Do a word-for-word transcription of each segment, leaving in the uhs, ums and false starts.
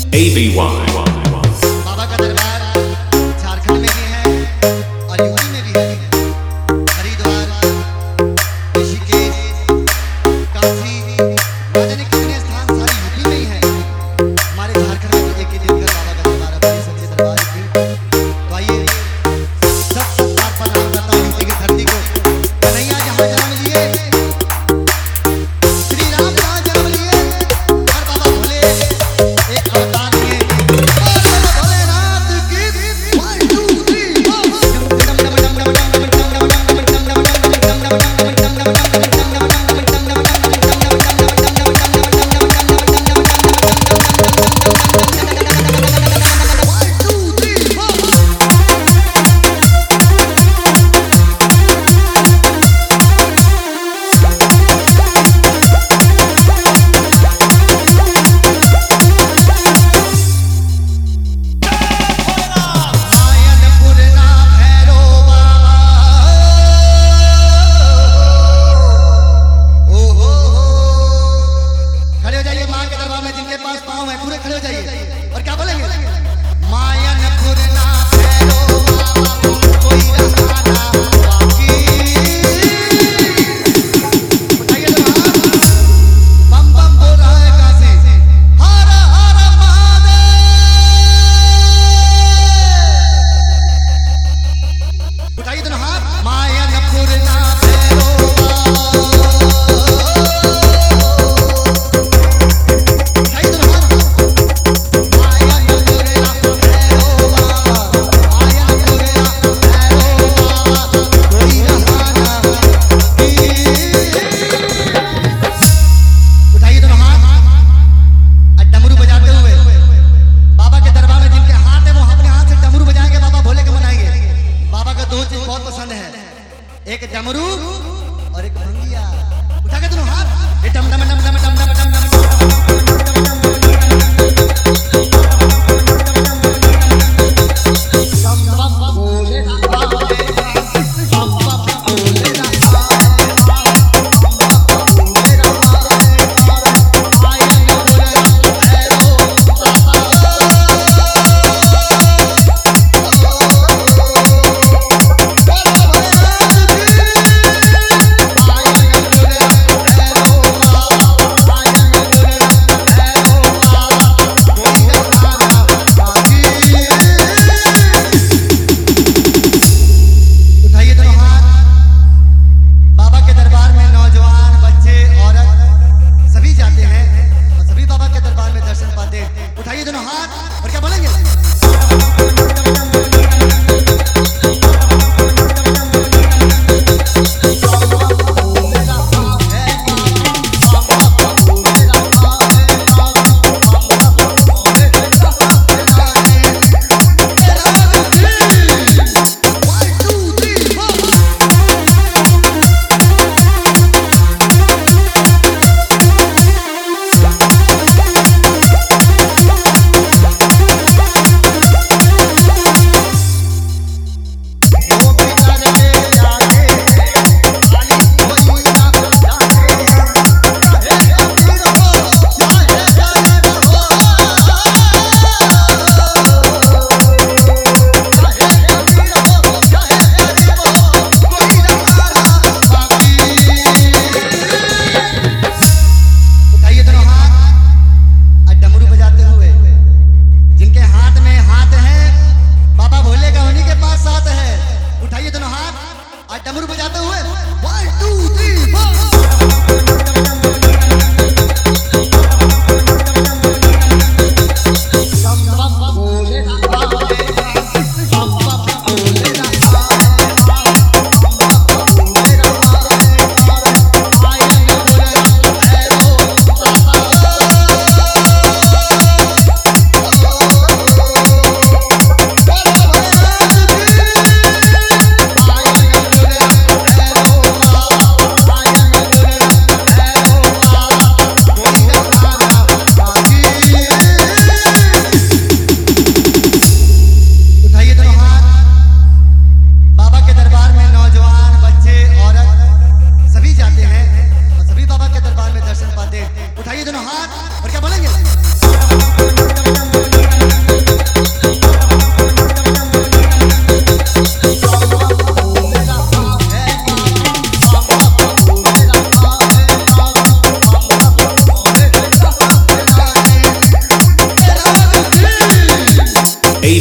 A B Y बाबा का दरबार झारखंड में भी है और यूपी में भी है। हरिद्वार, ऋषिकेश, काशी, न जाने कितने स्थान सारे यूपी में ही है। हमारे झारखंड में भी एक ही दिन का बाबा का दरबार है, बड़े सच्चे दरबार की। तो आइए सब सत्कार प्रणाम करता हूँ यूपी की धरती को। कन्हैया जहाँ जन्म लिए, श्री राम जहाँ जन्म लिए, और बाबा भोले एक अवतार लिए।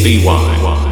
C Y.